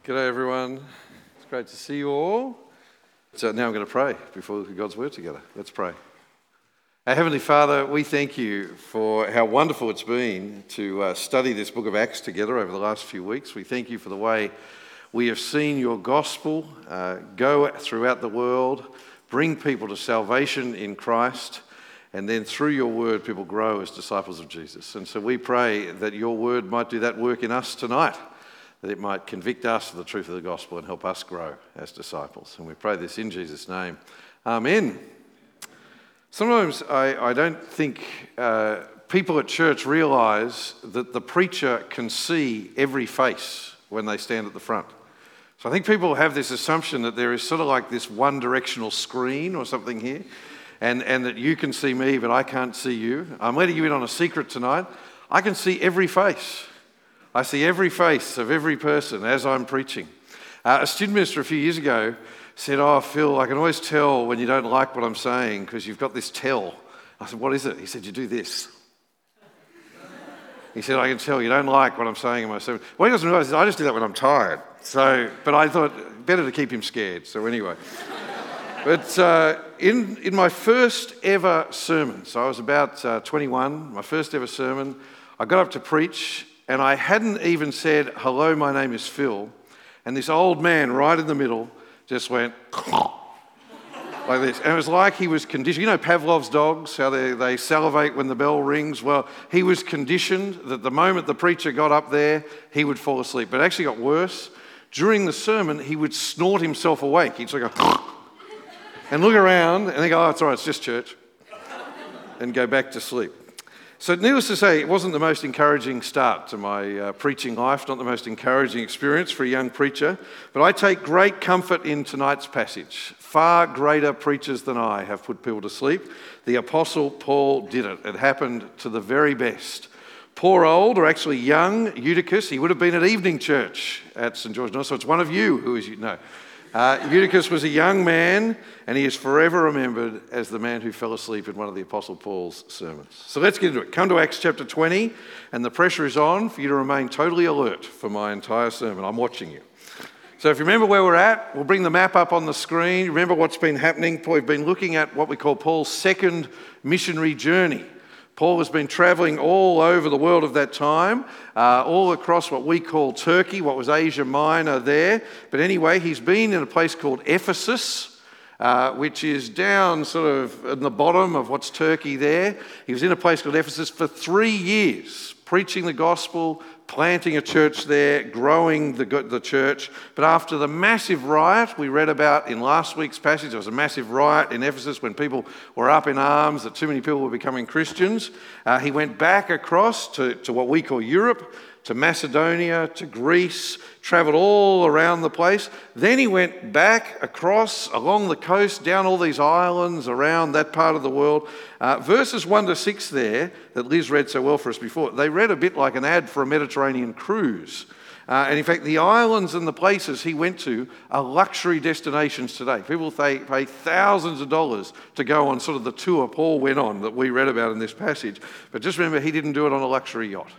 G'day everyone. It's great to see you all. So now I'm going to pray before we look at God's Word together. Let's pray. Our Heavenly Father, we thank you for how wonderful it's been to study this book of Acts together over the last few weeks. We thank you for the way we have seen your gospel go throughout the world, bring people to salvation in Christ, and then through your word people grow as disciples of Jesus. And so we pray that your word might do that work in us tonight, that it might convict us of the truth of the gospel and help us grow as disciples. And we pray this in Jesus' name. Amen. Sometimes I don't think people at church realise that the preacher can see every face when they stand at the front. So I think people have this assumption that there is sort of like this one-directional screen or something here, and that you can see me, but I can't see you. I'm letting you in on a secret tonight. I can see every face. I see every face of every person as I'm preaching. A student minister a few years ago said, Phil, I can always tell when you don't like what I'm saying because you've got this tell. I said, what is it? He said, you do this. He said, I can tell you don't like what I'm saying in my sermon. What he doesn't realise is I just do that when I'm tired. But I thought, better to keep him scared. So anyway. But in my first ever sermon, so I was about 21, my first ever sermon, I got up to preach, and I hadn't even said, hello, my name is Phil. And this old man right in the middle just went like this. And it was like he was conditioned. You know Pavlov's dogs, how they salivate when the bell rings? Well, he was conditioned that the moment the preacher got up there, he would fall asleep. But it actually got worse. During the sermon, he would snort himself awake. He'd sort of go and look around and think, it's all right, it's just church. And go back to sleep. So needless to say, it wasn't the most encouraging start to my preaching life, not the most encouraging experience for a young preacher, but I take great comfort in tonight's passage. Far greater preachers than I have put people to sleep. The Apostle Paul did it. It happened to the very best. Poor old, or actually young, Eutychus, he would have been at evening church at St. George. No, so it's one of you who is, no. Eutychus was a young man, and he is forever remembered as the man who fell asleep in one of the Apostle Paul's sermons. So let's get into it. Come to Acts chapter 20, and the pressure is on for you to remain totally alert for my entire sermon. I'm watching you. So if you remember where we're at, we'll bring the map up on the screen. Remember what's been happening. We've been looking at what we call Paul's second missionary journey. Paul has been travelling all over the world of that time, all across what we call Turkey, what was Asia Minor there. But anyway, he's been in a place called Ephesus, which is down sort of in the bottom of what's Turkey there. He was in a place called Ephesus for 3 years, preaching the gospel, planting a church there, growing the church. But after the massive riot we read about in last week's passage, there was a massive riot in Ephesus when people were up in arms that too many people were becoming Christians. He went back across to what we call Europe, to Macedonia, to Greece, travelled all around the place. Then he went back across along the coast, down all these islands around that part of the world. Verses 1 to 6 there, that Liz read so well for us before, they read a bit like an ad for a Mediterranean cruise. And in fact, the islands and the places he went to are luxury destinations today. People pay thousands of dollars to go on sort of the tour Paul went on that we read about in this passage. But just remember, he didn't do it on a luxury yacht.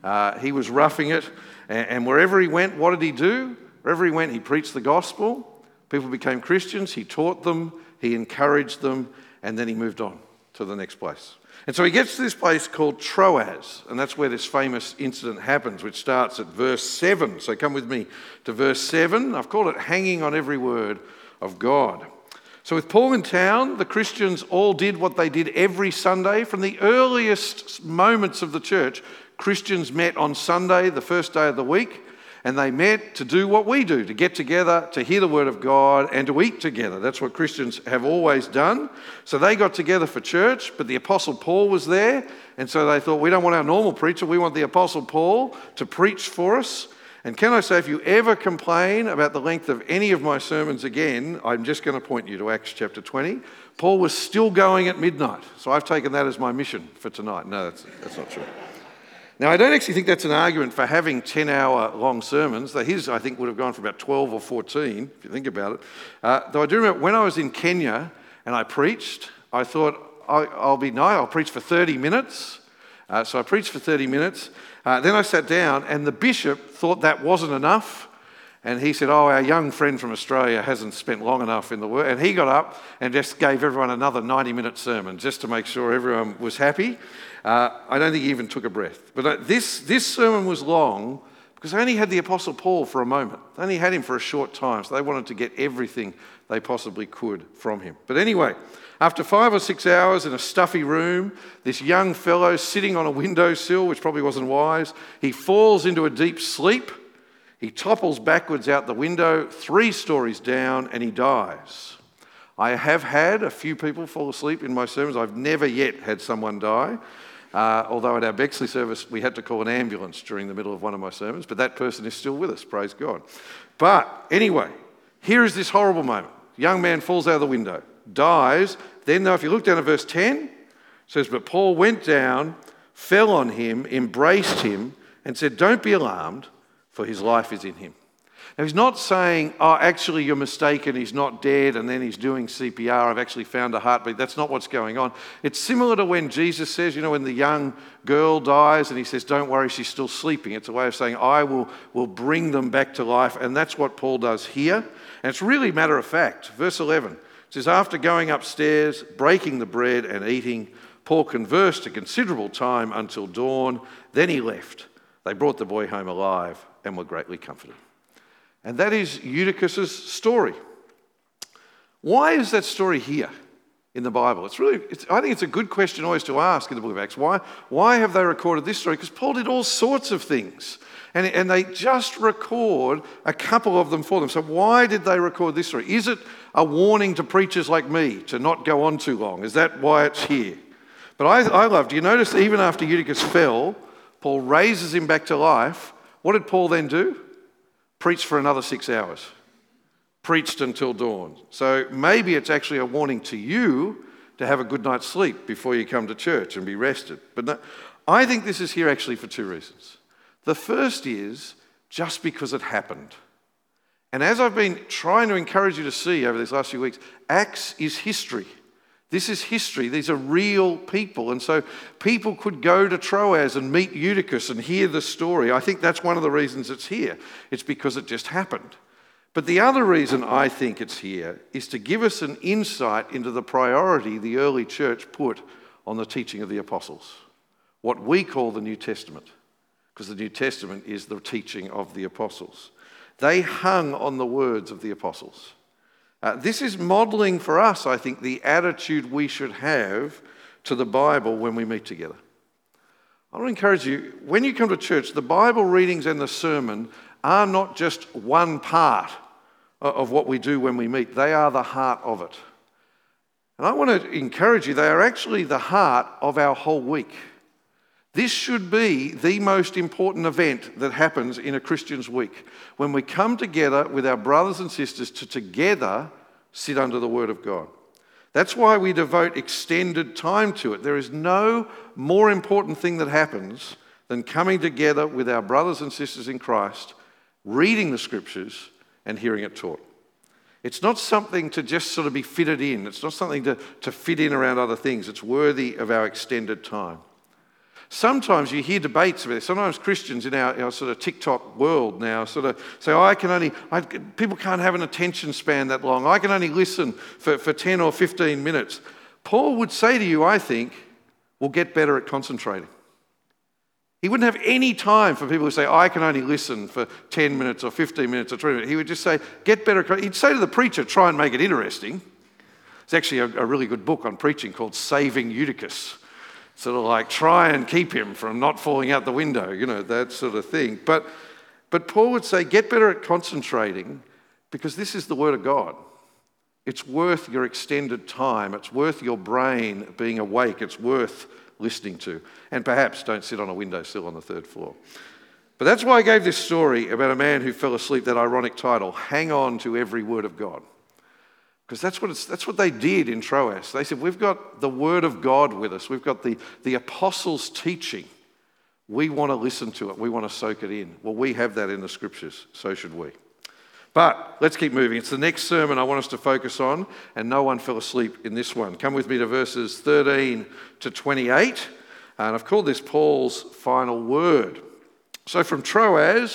He was roughing it, and wherever he went, what did he do? Wherever he went, he preached the gospel. People became Christians. He taught them, he encouraged them, and then he moved on to the next place. And so he gets to this place called Troas, and that's where this famous incident happens, which starts at verse 7. So come with me to verse 7. I've called it hanging on every word of God. So with Paul in town, the Christians all did what they did every Sunday. From the earliest moments of the church, Christians met on Sunday, the first day of the week, and they met to do what we do, to get together, to hear the word of God, and to eat together. That's what Christians have always done. So they got together for church, but the Apostle Paul was there, and so they thought, we don't want our normal preacher, we want the Apostle Paul to preach for us. And can I say, if you ever complain about the length of any of my sermons again, I'm just going to point you to Acts chapter 20. Paul was still going at midnight, so I've taken that as my mission for tonight. No, that's not true. Now, I don't actually think that's an argument for having 10-hour long sermons. His, I think, would have gone for about 12 or 14, if you think about it. Though I do remember when I was in Kenya and I preached, I thought, I'll preach for 30 minutes. So I preached for 30 minutes. Then I sat down and the bishop thought that wasn't enough. And he said, our young friend from Australia hasn't spent long enough in the Word. And he got up and just gave everyone another 90-minute sermon just to make sure everyone was happy. I don't think he even took a breath. But this sermon was long because they only had the Apostle Paul for a moment. They only had him for a short time, so they wanted to get everything they possibly could from him. But anyway, after 5 or 6 hours in a stuffy room, this young fellow sitting on a windowsill, which probably wasn't wise, he falls into a deep sleep. He topples backwards out the window, 3 stories down, and he dies. I have had a few people fall asleep in my sermons. I've never yet had someone die. Although at our Bexley service, we had to call an ambulance during the middle of one of my sermons, but that person is still with us, praise God. But anyway, here is this horrible moment. Young man falls out of the window, dies. Then, though, if you look down at verse 10, it says, but Paul went down, fell on him, embraced him, and said, don't be alarmed, for his life is in him. Now, he's not saying, actually, you're mistaken, he's not dead, and then he's doing CPR, I've actually found a heartbeat. That's not what's going on. It's similar to when Jesus says, when the young girl dies, and he says, don't worry, she's still sleeping. It's a way of saying, I will bring them back to life, and that's what Paul does here. And it's really matter of fact. Verse 11, it says, after going upstairs, breaking the bread and eating, Paul conversed a considerable time until dawn. Then he left. They brought the boy home alive and were greatly comforted. And that is Eutychus's story. Why is that story here in the Bible? I think it's a good question always to ask in the book of Acts. Why have they recorded this story? Because Paul did all sorts of things. And they just record a couple of them for them. So why did they record this story? Is it a warning to preachers like me to not go on too long? Is that why it's here? But I love, do you notice that even after Eutychus fell, Paul raises him back to life. What did Paul then do? Preached for another 6 hours. Preached until dawn. So maybe it's actually a warning to you to have a good night's sleep before you come to church and be rested. But no, I think this is here actually for 2 reasons. The first is just because it happened. And as I've been trying to encourage you to see over these last few weeks, Acts is history. This is history. These are real people. And so people could go to Troas and meet Eutychus and hear the story. I think that's one of the reasons it's here. It's because it just happened. But the other reason I think it's here is to give us an insight into the priority the early church put on the teaching of the apostles, what we call the New Testament, because the New Testament is the teaching of the apostles. They hung on the words of the apostles. This is modelling for us, I think, the attitude we should have to the Bible when we meet together. I want to encourage you, when you come to church, the Bible readings and the sermon are not just one part of what we do when we meet. They are the heart of it. And I want to encourage you, they are actually the heart of our whole week. This should be the most important event that happens in a Christian's week, when we come together with our brothers and sisters to together sit under the Word of God. That's why we devote extended time to it. There is no more important thing that happens than coming together with our brothers and sisters in Christ, reading the Scriptures and hearing it taught. It's not something to just sort of be fitted in. It's not something to fit in around other things. It's worthy of our extended time. Sometimes you hear debates about this. Sometimes Christians in our sort of TikTok world now sort of say, people can't have an attention span that long. I can only listen for 10 or 15 minutes. Paul would say to you, I think, we'll get better at concentrating. He wouldn't have any time for people who say, I can only listen for 10 minutes or 15 minutes or 20 minutes. He would just say, get better at. He'd say to the preacher, try and make it interesting. It's actually a really good book on preaching called Saving Eutychus. Sort of like try and keep him from not falling out the window, that sort of thing. But Paul would say, get better at concentrating because this is the Word of God. It's worth your extended time. It's worth your brain being awake. It's worth listening to. And perhaps don't sit on a windowsill on the 3rd floor. But that's why I gave this story about a man who fell asleep, that ironic title, Hang On to Every Word of God. Because that's what they did in Troas. They said, we've got the Word of God with us. We've got the apostles' teaching. We want to listen to it. We want to soak it in. Well, we have that in the Scriptures. So should we. But let's keep moving. It's the next sermon I want us to focus on, and no one fell asleep in this one. Come with me to verses 13 to 28. And I've called this Paul's final word. So from Troas,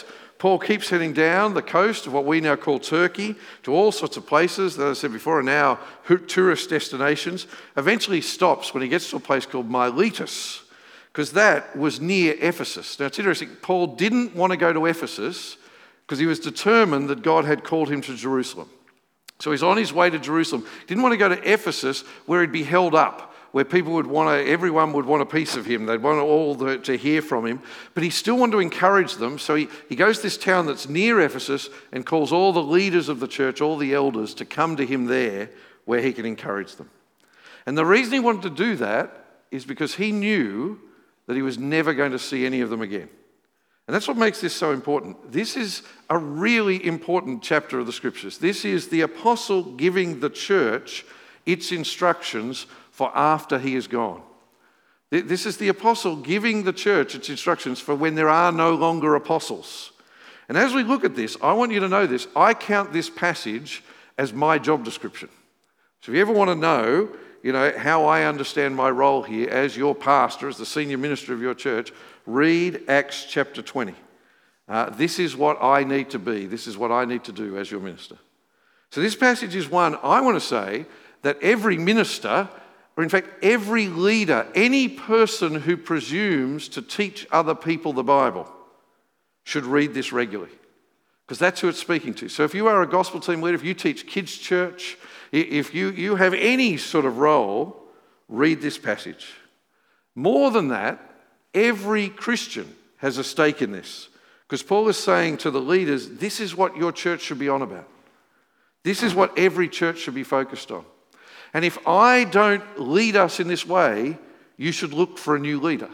Paul keeps heading down the coast of what we now call Turkey to all sorts of places that I said before are now tourist destinations. Eventually stops when he gets to a place called Miletus, because that was near Ephesus. Now it's interesting, Paul didn't want to go to Ephesus because he was determined that God had called him to Jerusalem. So he's on his way to Jerusalem. Didn't want to go to Ephesus where he'd be held up, where everyone would want a piece of him. They'd want to hear from him. But he still wanted to encourage them. So he goes to this town that's near Ephesus and calls all the leaders of the church, all the elders, to come to him there where he can encourage them. And the reason he wanted to do that is because he knew that he was never going to see any of them again. And that's what makes this so important. This is a really important chapter of the Scriptures. This is the apostle giving the church its instructions for after he is gone. This is the apostle giving the church its instructions for when there are no longer apostles. And as we look at this, I want you to know this. I count this passage as my job description. So if you ever want to know, how I understand my role here as your pastor, as the senior minister of your church, read Acts chapter 20. This is what I need to be. This is what I need to do as your minister. So this passage is one I want to say that every minister, or in fact every leader, any person who presumes to teach other people the Bible should read this regularly, because that's who it's speaking to. So if you are a gospel team leader, if you teach kids' church, if you have any sort of role, read this passage. More than that, every Christian has a stake in this, because Paul is saying to the leaders, this is what your church should be on about. This is what every church should be focused on. And if I don't lead us in this way, you should look for a new leader.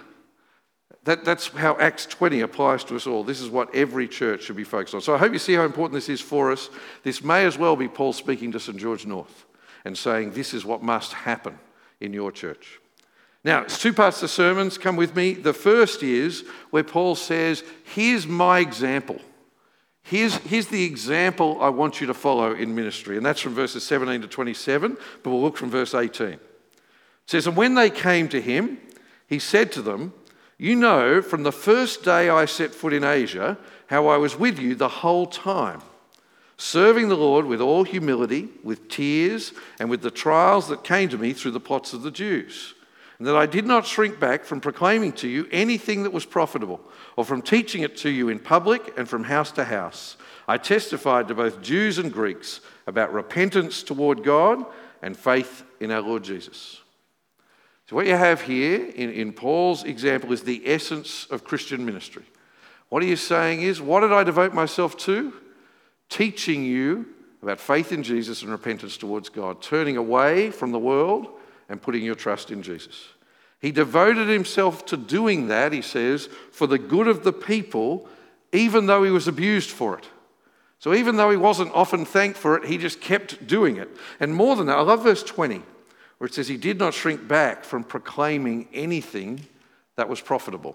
That's how Acts 20 applies to us all. This is what every church should be focused on. So I hope you see how important this is for us. This may as well be Paul speaking to St. George North and saying this is what must happen in your church. Now, it's two parts to sermons. Come with me. The first is where Paul says, here's my example. Here's the example I want you to follow in ministry. And that's from verses 17 to 27, but we'll look from verse 18. It says, and when they came to him, he said to them, you know, from the first day I set foot in Asia, how I was with you the whole time, serving the Lord with all humility, with tears, and with the trials that came to me through the plots of the Jews. And that I did not shrink back from proclaiming to you anything that was profitable, or from teaching it to you in public and from house to house. I testified to both Jews and Greeks about repentance toward God and faith in our Lord Jesus. So what you have here in Paul's example is the essence of Christian ministry. What he is saying is, what did I devote myself to? Teaching you about faith in Jesus and repentance towards God, turning away from the world and putting your trust in Jesus. He devoted himself to doing that, he says, for the good of the people, even though he was abused for it. So even though he wasn't often thanked for it, he just kept doing it. And more than that, I love verse 20, where it says he did not shrink back from proclaiming anything that was profitable.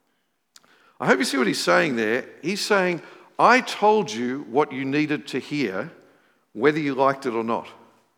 I hope you see what he's saying there. He's saying, I told you what you needed to hear, whether you liked it or not.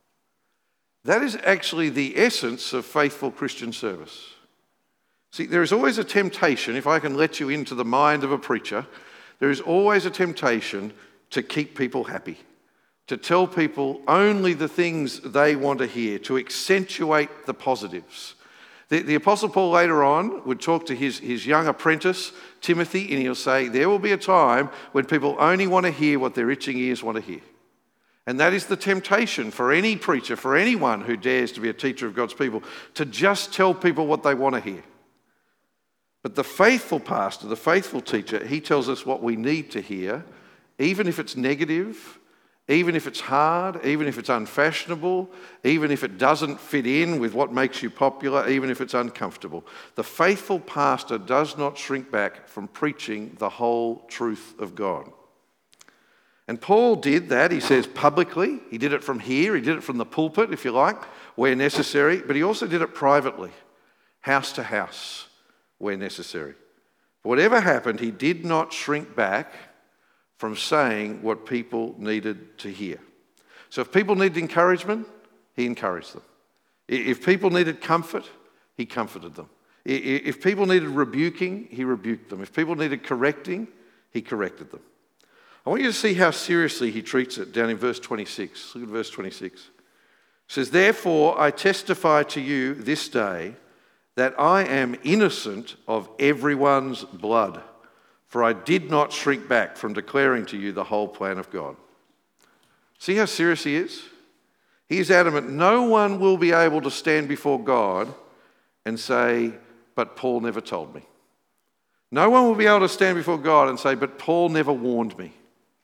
That is actually the essence of faithful Christian service. See, there is always a temptation, if I can let you into the mind of a preacher, there is always a temptation to keep people happy, to tell people only the things they want to hear, to accentuate the positives. The Apostle Paul later on would talk to his young apprentice, Timothy, and he'll say, there will be a time when people only want to hear what their itching ears want to hear. And that is the temptation for any preacher, for anyone who dares to be a teacher of God's people, to just tell people what they want to hear. But the faithful pastor, the faithful teacher, he tells us what we need to hear, even if it's negative, even if it's hard, even if it's unfashionable, even if it doesn't fit in with what makes you popular, even if it's uncomfortable. The faithful pastor does not shrink back from preaching the whole truth of God. And Paul did that, he says, publicly. He did it from here, he did it from the pulpit, if you like, where necessary, but he also did it privately, house to house, where necessary. Whatever happened, he did not shrink back from saying what people needed to hear. So if people needed encouragement, he encouraged them. If people needed comfort, he comforted them. If people needed rebuking, he rebuked them. If people needed correcting, he corrected them. I want you to see how seriously he treats it down in verse 26. Look at verse 26. It says, "Therefore I testify to you this day that I am innocent of everyone's blood, for I did not shrink back from declaring to you the whole plan of God." See how serious he is? He is adamant no one will be able to stand before God and say, "But Paul never told me." No one will be able to stand before God and say, "But Paul never warned me."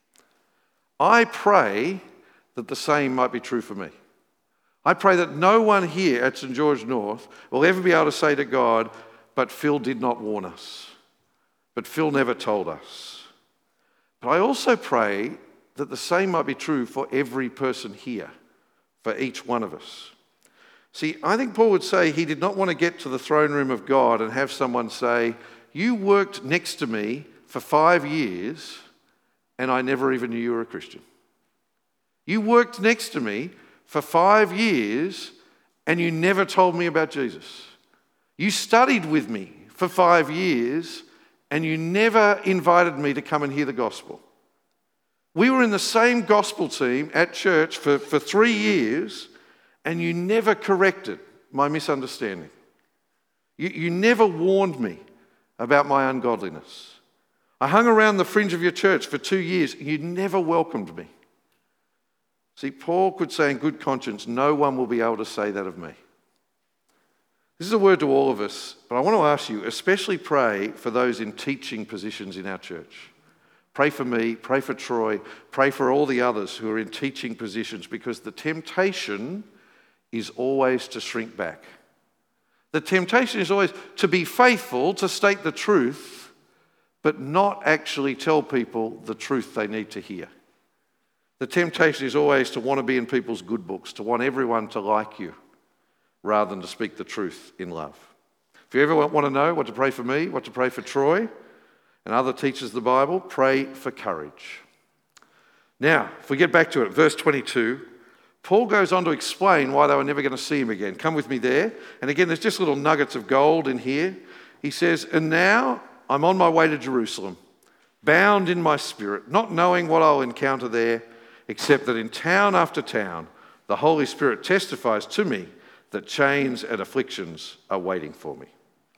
I pray that the same might be true for me. I pray that no one here at St. George North will ever be able to say to God, "But Phil did not warn us. But Phil never told us." But I also pray that the same might be true for every person here, for each one of us. See, I think Paul would say he did not want to get to the throne room of God and have someone say, "You worked next to me for 5 years and I never even knew you were a Christian. You worked next to me for 5 years and you never told me about Jesus. You studied with me for 5 years and you never invited me to come and hear the gospel. We were in the same gospel team at church for 3 years and you never corrected my misunderstanding. You never warned me about my ungodliness. I hung around the fringe of your church for 2 years. You never welcomed me." See, Paul could say in good conscience, no one will be able to say that of me. This is a word to all of us, but I want to ask you, especially pray for those in teaching positions in our church. Pray for me, pray for Troy, pray for all the others who are in teaching positions, because the temptation is always to shrink back. The temptation is always to be faithful, to state the truth, but not actually tell people the truth they need to hear. The temptation is always to want to be in people's good books, to want everyone to like you, rather than to speak the truth in love. If you ever want to know what to pray for me, what to pray for Troy, and other teachers of the Bible, pray for courage. Now, if we get back to it, verse 22, Paul goes on to explain why they were never going to see him again. Come with me there. And again, there's just little nuggets of gold in here. He says, "And now I'm on my way to Jerusalem, bound in my spirit, not knowing what I'll encounter there, except that in town after town, the Holy Spirit testifies to me that chains and afflictions are waiting for me."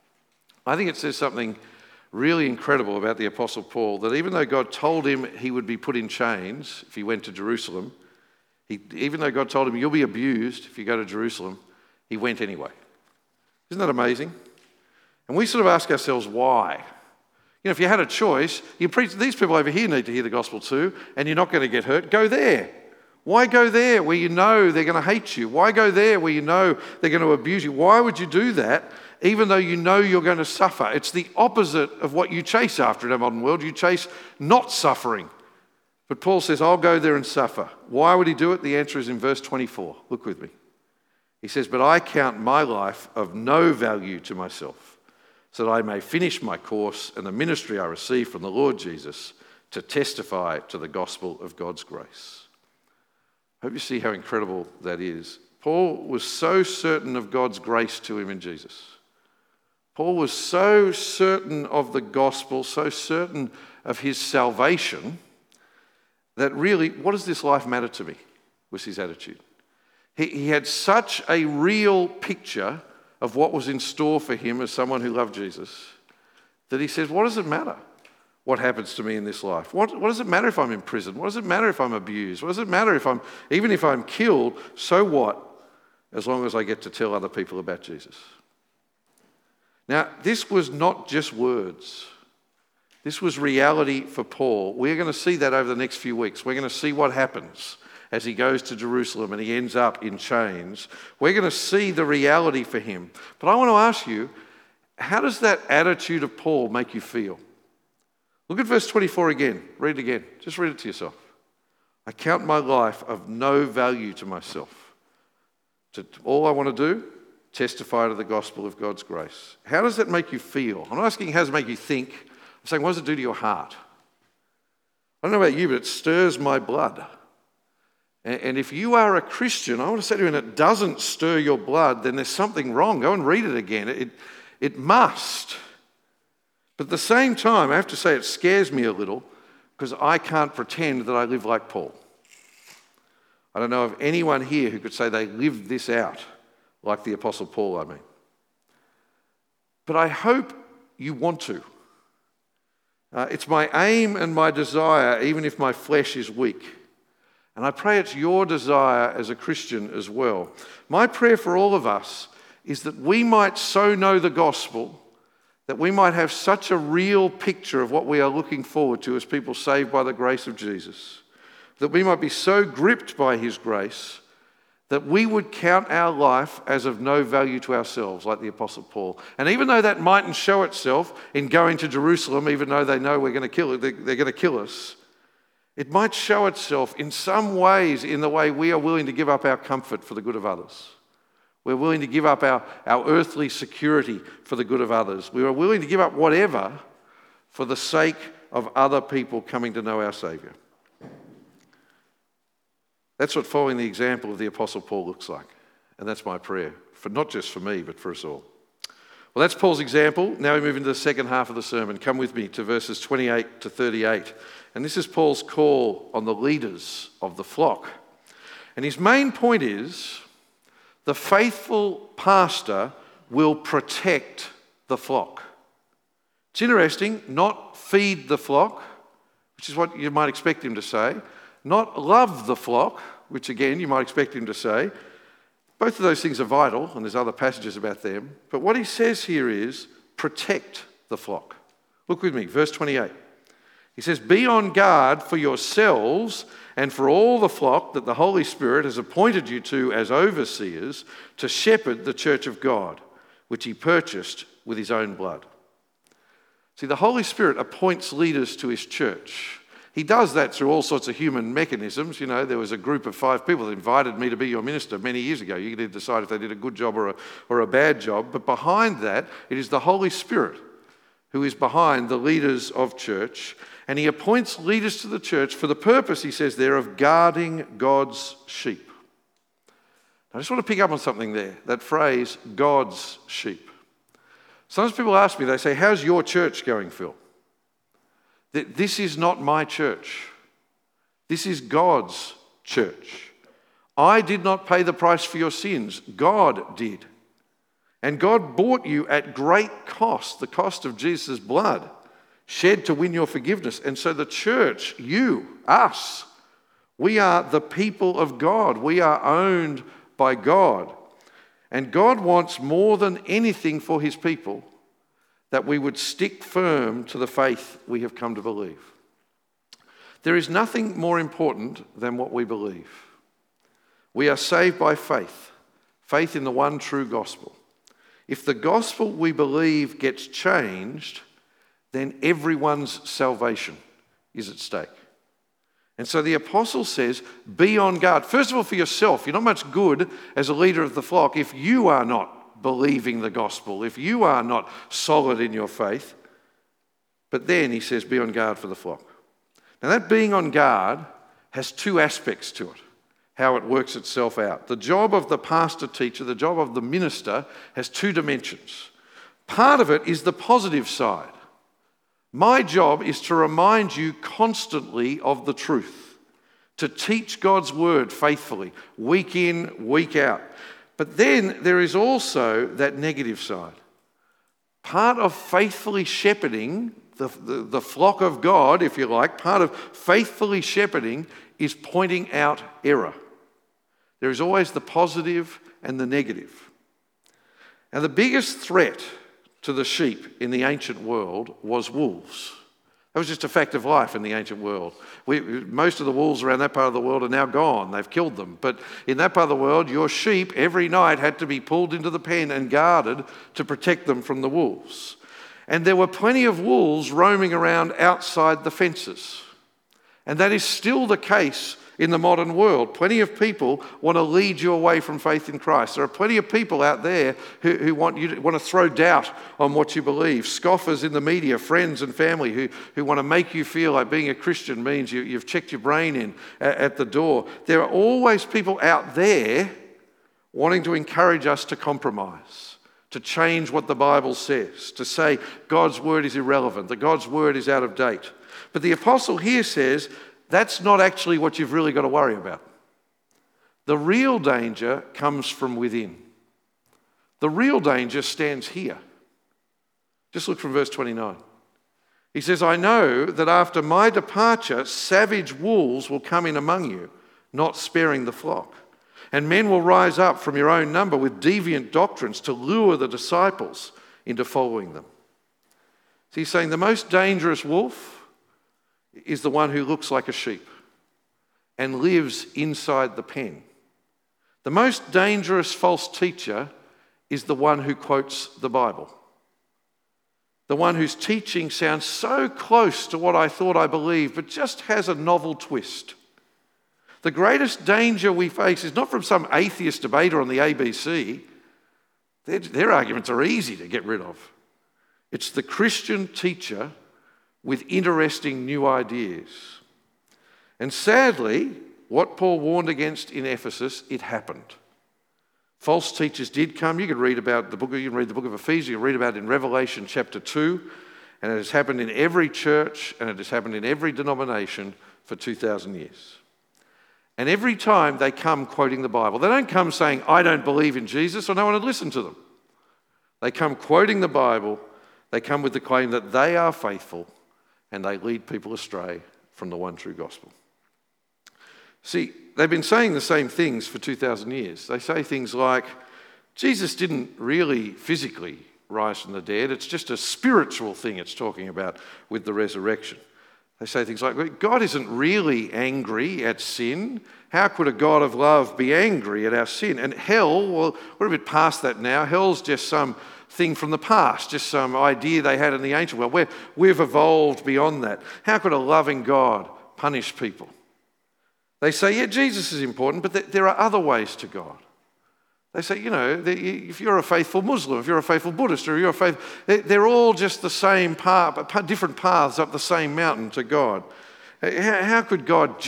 I think it says something really incredible about the Apostle Paul, that even though God told him he would be put in chains if he went to Jerusalem, even though God told him you'll be abused if you go to Jerusalem, he went anyway. Isn't that amazing? And we sort of ask ourselves, why? You know, if you had a choice, you preach, these people over here need to hear the gospel too, and you're not going to get hurt, go there. Why go there where you know they're going to hate you? Why go there where you know they're going to abuse you? Why would you do that even though you know you're going to suffer? It's the opposite of what you chase after in our modern world. You chase not suffering. But Paul says, I'll go there and suffer. Why would he do it? The answer is in verse 24. Look with me. He says, "But I count my life of no value to myself, so that I may finish my course and the ministry I receive from the Lord Jesus to testify to the gospel of God's grace." I hope you see how incredible that is. Paul was so certain of God's grace to him in Jesus. Paul was so certain of the gospel, so certain of his salvation, that really, what does this life matter to me, was his attitude. He had such a real picture of what was in store for him as someone who loved Jesus, that he says, what does it matter what happens to me in this life? What does it matter if I'm in prison? What does it matter if I'm abused? What does it matter even if I'm killed? So what, as long as I get to tell other people about Jesus? Now, this was not just words. This was reality for Paul. We're going to see that over the next few weeks. We're going to see what happens as he goes to Jerusalem and he ends up in chains. We're going to see the reality for him. But I want to ask you, how does that attitude of Paul make you feel? Look at verse 24 again. Read it again. Just read it to yourself. "I count my life of no value to myself. All I want to do, testify to the gospel of God's grace." How does that make you feel? I'm not asking how does it make you think. I'm saying, what does it do to your heart? I don't know about you, but it stirs my blood. And if you are a Christian, I want to say to you, and it doesn't stir your blood, then there's something wrong. Go and read it again. It must. But at the same time, I have to say it scares me a little because I can't pretend that I live like Paul. I don't know of anyone here who could say they lived this out like the Apostle Paul, I mean. But I hope you want to. It's my aim and my desire, even if my flesh is weak. And I pray it's your desire as a Christian as well. My prayer for all of us is that we might so know the gospel, that we might have such a real picture of what we are looking forward to as people saved by the grace of Jesus, that we might be so gripped by his grace that we would count our life as of no value to ourselves, like the Apostle Paul. And even though that mightn't show itself in going to Jerusalem, even though they know we're going to kill it, they're going to kill us, it might show itself in some ways in the way we are willing to give up our comfort for the good of others. We're willing to give up our earthly security for the good of others. We are willing to give up whatever for the sake of other people coming to know our Saviour. That's what following the example of the Apostle Paul looks like. And that's my prayer, for not just for me, but for us all. Well, that's Paul's example. Now we move into the second half of the sermon. Come with me to verses 28 to 38. And this is Paul's call on the leaders of the flock. And his main point is, the faithful pastor will protect the flock. It's interesting, not feed the flock, which is what you might expect him to say, not love the flock, which again you might expect him to say. Both of those things are vital, and there's other passages about them. But what he says here is protect the flock. Look with me, verse 28. He says, be on guard for yourselves and for all the flock that the Holy Spirit has appointed you to as overseers to shepherd the church of God, which he purchased with his own blood. See, the Holy Spirit appoints leaders to his church. He does that through all sorts of human mechanisms. You know, there was a group of 5 people that invited me to be your minister many years ago. You could decide if they did a good job or a bad job. But behind that, it is the Holy Spirit who is behind the leaders of church. And he appoints leaders to the church for the purpose, he says there, of guarding God's sheep. I just want to pick up on something there, that phrase, God's sheep. Sometimes people ask me, they say, how's your church going, Phil? This is not my church. This is God's church. I did not pay the price for your sins. God did. And God bought you at great cost, the cost of Jesus' blood, shed to win your forgiveness. And so the church, you, us, we are the people of God. We are owned by God. And God wants more than anything for his people that we would stick firm to the faith we have come to believe. There is nothing more important than what we believe. We are saved by faith, faith in the one true gospel. If the gospel we believe gets changed, then everyone's salvation is at stake. And so the apostle says, be on guard. First of all, for yourself. You're not much good as a leader of the flock if you are not believing the gospel, if you are not solid in your faith. But then he says, be on guard for the flock. Now that being on guard has 2 aspects to it, how it works itself out. The job of the pastor teacher, the job of the minister has 2 dimensions. Part of it is the positive side. My job is to remind you constantly of the truth, to teach God's word faithfully, week in, week out. But then there is also that negative side. Part of faithfully shepherding the flock of God, if you like, part of faithfully shepherding is pointing out error. There is always the positive and the negative. And the biggest threat to the sheep in the ancient world was wolves. That was just a fact of life in the ancient world. Most of the wolves around that part of the world are now gone. They've killed them. But in that part of the world, your sheep every night had to be pulled into the pen and guarded to protect them from the wolves. And there were plenty of wolves roaming around outside the fences. And that is still the case in the modern world. Plenty of people want to lead you away from faith in Christ. There are plenty of people out there who want to throw doubt on what you believe. Scoffers in the media, friends and family who want to make you feel like being a Christian means you've checked your brain in at the door. There are always people out there wanting to encourage us to compromise, to change what the Bible says, to say God's word is irrelevant, that God's word is out of date. But the apostle here says that's not actually what you've really got to worry about. The real danger comes from within. The real danger stands here. Just look from verse 29. He says, I know that after my departure, savage wolves will come in among you, not sparing the flock. And men will rise up from your own number with deviant doctrines to lure the disciples into following them. So he's saying the most dangerous wolf is the one who looks like a sheep and lives inside the pen. The most dangerous false teacher is the one who quotes the Bible. The one whose teaching sounds so close to what I thought I believed, but just has a novel twist. The greatest danger we face is not from some atheist debater on the ABC. Their arguments are easy to get rid of. It's the Christian teacher with interesting new ideas. And sadly, what Paul warned against in Ephesus, it happened. False teachers did come. You can read about the book. You can read the book of Ephesians. You can read about it in Revelation chapter 2. And it has happened in every church and it has happened in every denomination for 2,000 years. And every time they come quoting the Bible, they don't come saying, I don't believe in Jesus, or no one would listen to them. They come quoting the Bible. They come with the claim that they are faithful and they lead people astray from the one true gospel. See, they've been saying the same things for 2,000 years. They say things like, Jesus didn't really physically rise from the dead. It's just a spiritual thing it's talking about with the resurrection. They say things like, God isn't really angry at sin. How could a God of love be angry at our sin? And hell, well, we're a bit past that now. Hell's just some thing from the past, just some idea they had in the ancient world. We've evolved beyond that. How could a loving God punish people? They say, yeah, Jesus is important, but there are other ways to God. They say, if you're a faithful Muslim, if you're a faithful Buddhist, or they're all just the same path, different paths up the same mountain to God. How could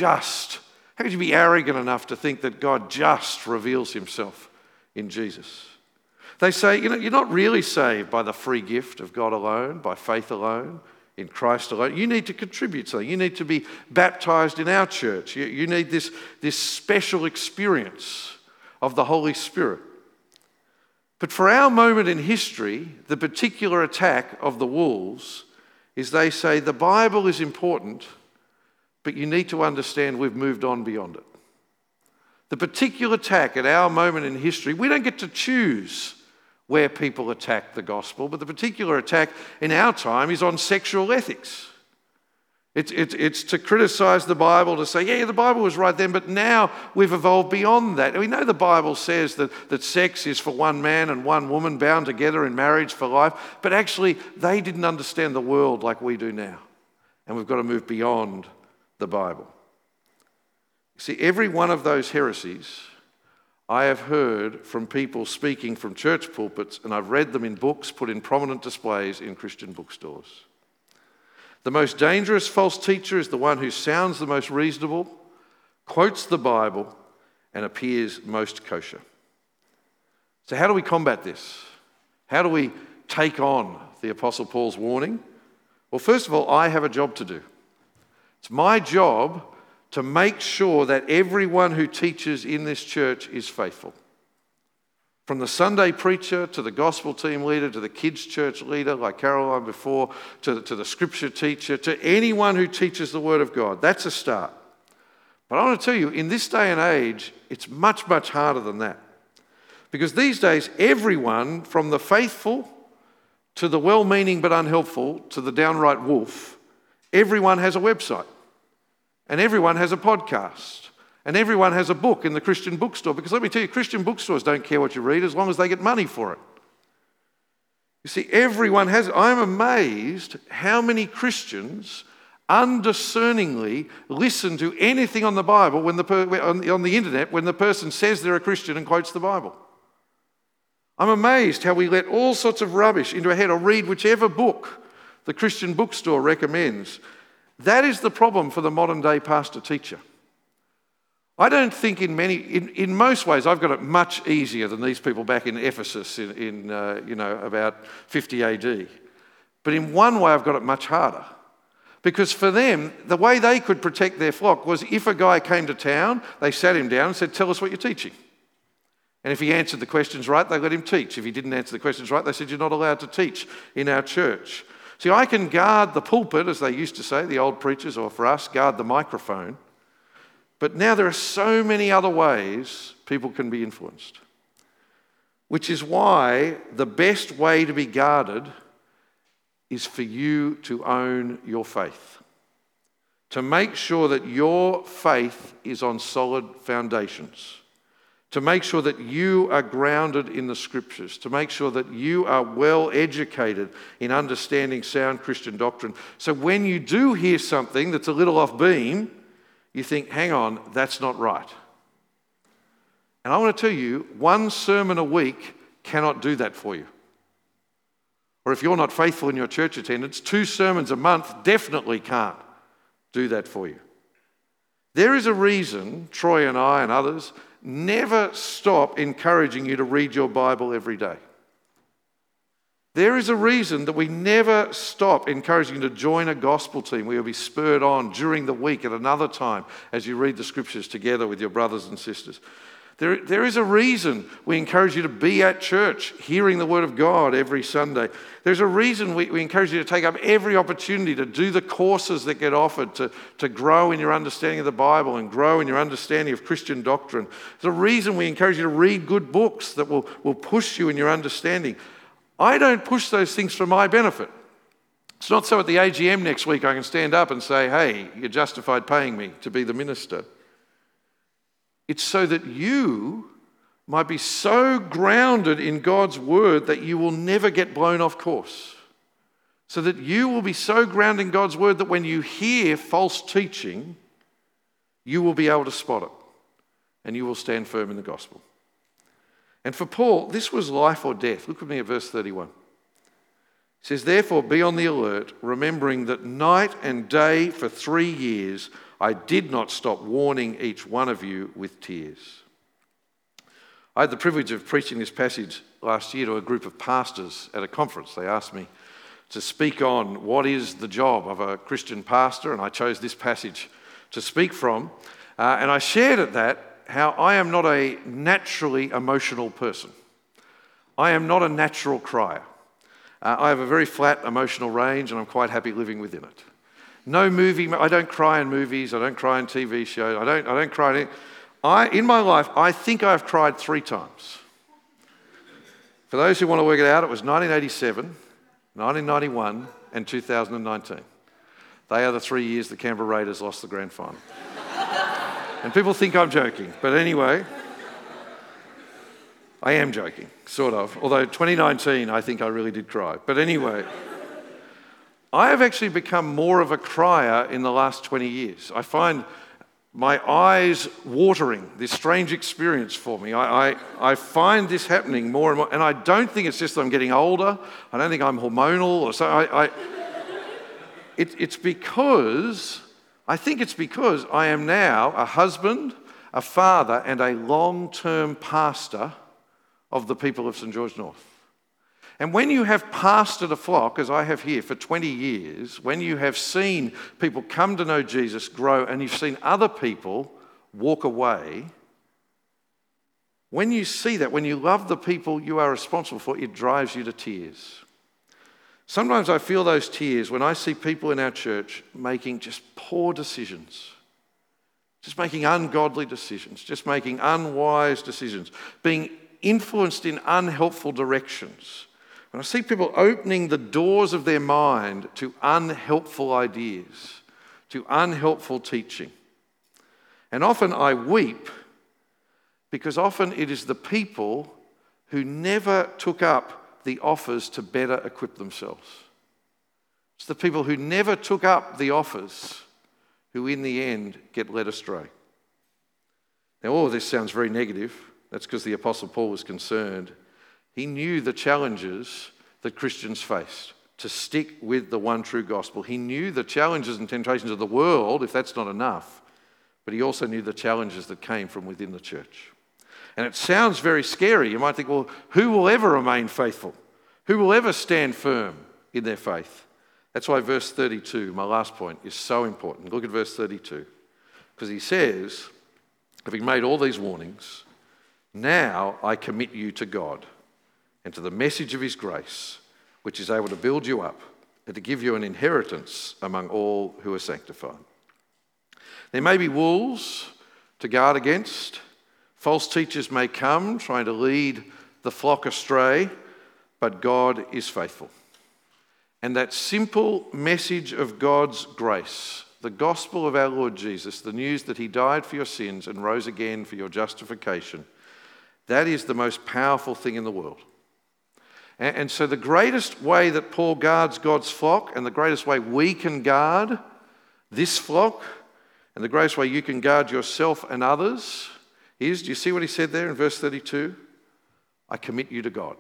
you be arrogant enough to think that God just reveals himself in Jesus? They say, you're not really saved by the free gift of God alone, by faith alone, in Christ alone. You need to contribute something. You need to be baptized in our church. You need this special experience of the Holy Spirit. But for our moment in history, the particular attack of the wolves is they say the Bible is important, but you need to understand we've moved on beyond it. The particular attack at our moment in history, we don't get to choose where people attack the gospel, but the particular attack in our time is on sexual ethics. It's to criticize the Bible, to say, yeah, the Bible was right then, but now we've evolved beyond that. And we know the Bible says that sex is for one man and one woman bound together in marriage for life, but actually they didn't understand the world like we do now. And we've got to move beyond the Bible. You see, every one of those heresies I have heard from people speaking from church pulpits, and I've read them in books put in prominent displays in Christian bookstores. The most dangerous false teacher is the one who sounds the most reasonable, quotes the Bible, and appears most kosher. So how do we combat this? How do we take on the Apostle Paul's warning? Well, first of all, I have a job to do. It's my job to make sure that everyone who teaches in this church is faithful. From the Sunday preacher to the gospel team leader to the kids' church leader like Caroline before, to the scripture teacher, to anyone who teaches the Word of God. That's a start. But I want to tell you, in this day and age, it's much, much harder than that. Because these days, everyone, from the faithful to the well-meaning but unhelpful to the downright wolf, everyone has a website. And everyone has a podcast. And everyone has a book in the Christian bookstore. Because let me tell you, Christian bookstores don't care what you read as long as they get money for it. You see, everyone has it. I'm amazed how many Christians undiscerningly listen to anything on the Bible on the internet when the person says they're a Christian and quotes the Bible. I'm amazed how we let all sorts of rubbish into our head or read whichever book the Christian bookstore recommends. That is the problem for the modern day pastor-teacher. I don't think in most ways I've got it much easier than these people back in Ephesus in about 50 AD. But in one way I've got it much harder. Because for them, the way they could protect their flock was if a guy came to town, they sat him down and said, tell us what you're teaching. And if he answered the questions right, they let him teach. If he didn't answer the questions right, they said, you're not allowed to teach in our church. See, I can guard the pulpit, as they used to say, the old preachers, or for us, guard the microphone. But now there are so many other ways people can be influenced. Which is why the best way to be guarded is for you to own your faith. To make sure that your faith is on solid foundations. To make sure that you are grounded in the Scriptures. To make sure that you are well educated in understanding sound Christian doctrine. So when you do hear something that's a little off beam, you think, hang on, that's not right. And I want to tell you, one sermon a week cannot do that for you. Or if you're not faithful in your church attendance, 2 sermons a month definitely can't do that for you. There is a reason Troy and I and others never stop encouraging you to read your Bible every day. There is a reason that we never stop encouraging you to join a gospel team where you'll be spurred on during the week at another time as you read the Scriptures together with your brothers and sisters. There is a reason we encourage you to be at church, hearing the Word of God every Sunday. There's a reason we encourage you to take up every opportunity to do the courses that get offered, to grow in your understanding of the Bible and grow in your understanding of Christian doctrine. There's a reason we encourage you to read good books that will push you in your understanding. I don't push those things for my benefit. It's not so at the AGM next week I can stand up and say, hey, you're justified paying me to be the minister. It's so that you might be so grounded in God's word that you will never get blown off course. So that you will be so grounded in God's word that when you hear false teaching, you will be able to spot it and you will stand firm in the gospel. And for Paul, this was life or death. Look with me at verse 31. It says, therefore, be on the alert, remembering that night and day for 3 years I did not stop warning each one of you with tears. I had the privilege of preaching this passage last year to a group of pastors at a conference. They asked me to speak on what is the job of a Christian pastor, and I chose this passage to speak from. And I shared at that how I am not a naturally emotional person. I am not a natural crier. I have a very flat emotional range, and I'm quite happy living within it. No movie, I don't cry in movies, I don't cry in TV shows, I don't cry in my life, I think I've cried 3 times. For those who want to work it out, it was 1987, 1991, and 2019. They are the 3 years the Canberra Raiders lost the grand final. And people think I'm joking, but anyway, I am joking, sort of. Although 2019, I think I really did cry. But anyway, I have actually become more of a crier in the last 20 years. I find my eyes watering, this strange experience for me. I find this happening more and more, and I don't think it's just that I'm getting older. I don't think I'm hormonal or so. I think it's because I am now a husband, a father, and a long-term pastor of the people of St. George North. And when you have pastored a flock, as I have here for 20 years, when you have seen people come to know Jesus, grow, and you've seen other people walk away, when you see that, when you love the people you are responsible for, it drives you to tears. Sometimes I feel those tears when I see people in our church making just poor decisions, just making ungodly decisions, just making unwise decisions, being influenced in unhelpful directions. When I see people opening the doors of their mind to unhelpful ideas, to unhelpful teaching. And often I weep because often it is the people who never took up the offers to better equip themselves. It's the people who never took up the offers who in the end get led astray. Now all of this sounds very negative. That's because the Apostle Paul was concerned. He knew the challenges that Christians faced to stick with the one true gospel. He knew the challenges and temptations of the world, if that's not enough, but he also knew the challenges that came from within the church. And it sounds very scary. You might think, well, who will ever remain faithful? Who will ever stand firm in their faith? That's why verse 32, my last point, is so important. Look at verse 32. Because he says, having made all these warnings, now I commit you to God and to the message of his grace, which is able to build you up and to give you an inheritance among all who are sanctified. There may be wolves to guard against. False teachers may come trying to lead the flock astray, but God is faithful. And that simple message of God's grace, the gospel of our Lord Jesus, the news that he died for your sins and rose again for your justification, that is the most powerful thing in the world. And so the greatest way that Paul guards God's flock, and the greatest way we can guard this flock, and the greatest way you can guard yourself and others is, do you see what he said there in verse 32? I commit you to God.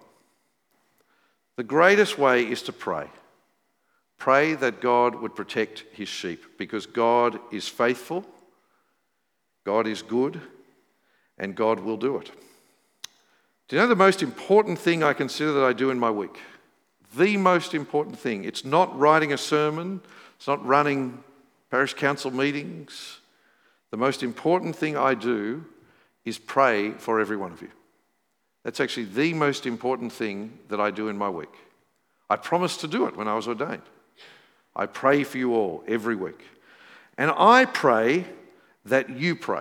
The greatest way is to pray. Pray that God would protect his sheep, because God is faithful, God is good, and God will do it. Do you know the most important thing I consider that I do in my week? The most important thing. It's not writing a sermon. It's not running parish council meetings. The most important thing I do is pray for every one of you. That's actually the most important thing that I do in my week. I promised to do it when I was ordained. I pray for you all every week. And I pray that you pray.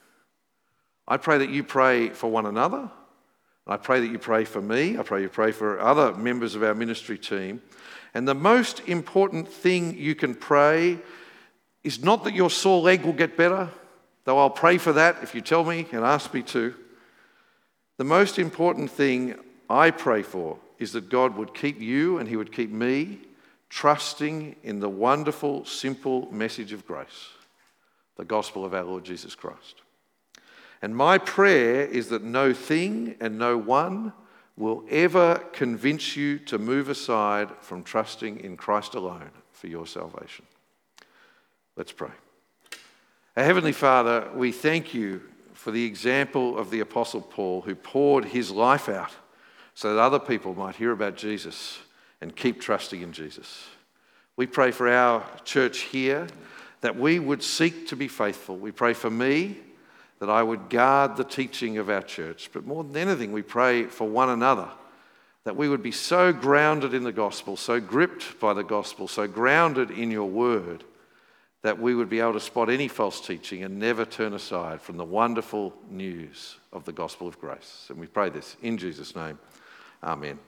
I pray that you pray for one another. I pray that you pray for me. I pray you pray for other members of our ministry team. And the most important thing you can pray is not that your sore leg will get better, though I'll pray for that if you tell me and ask me to. The most important thing I pray for is that God would keep you and he would keep me trusting in the wonderful, simple message of grace, the gospel of our Lord Jesus Christ. And my prayer is that no thing and no one will ever convince you to move aside from trusting in Christ alone for your salvation. Let's pray. Our Heavenly Father, we thank you for the example of the Apostle Paul, who poured his life out so that other people might hear about Jesus and keep trusting in Jesus. We pray for our church here that we would seek to be faithful. We pray for me, that I would guard the teaching of our church. But more than anything, we pray for one another, that we would be so grounded in the gospel, so gripped by the gospel, so grounded in your word, that we would be able to spot any false teaching and never turn aside from the wonderful news of the gospel of grace. And we pray this in Jesus' name. Amen.